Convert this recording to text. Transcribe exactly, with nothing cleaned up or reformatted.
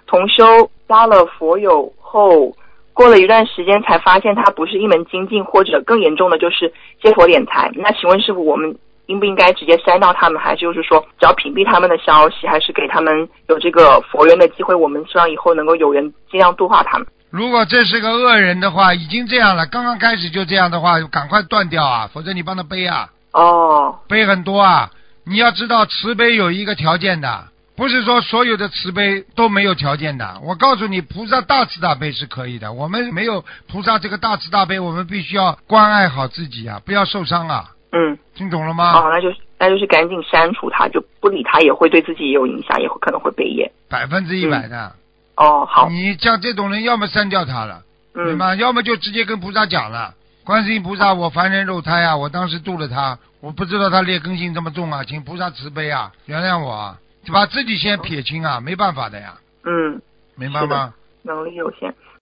同修加了佛友后，过了一段时间才发现他不是一门精进，或者更严重的就是借佛敛财。那请问师父，我们应不应该直接删掉他们，还是就是说只要屏蔽他们的消息，还是给他们有这个佛缘的机会，我们希望以后能够有人尽量度化他们？ 如果这是个恶人的话，已经这样了，刚刚开始就这样的话，赶快断掉啊，否则你帮他背啊。 哦， 背很多啊，你要知道慈悲有一个条件的，不是说所有的慈悲都没有条件的。我告诉你，菩萨大慈大悲是可以的，我们没有菩萨这个大慈大悲，我们必须要关爱好自己啊，不要受伤啊。 嗯， 听懂了吗？ 哦，那就是那就是赶紧删除他，就不理他也会对自己也有影响，也会可能会背业。 百分之一百的。 嗯哦，好。 你像这种人，要么删掉他了， 嗯， 对吗？要么就直接跟菩萨讲了，观世音菩萨，我凡人肉胎啊，我当时度了他，我不知道他劣根性这么重啊，请菩萨慈悲啊，原谅我啊，把自己先撇清啊，没办法的呀。 嗯， 明白吗？ 能力有限。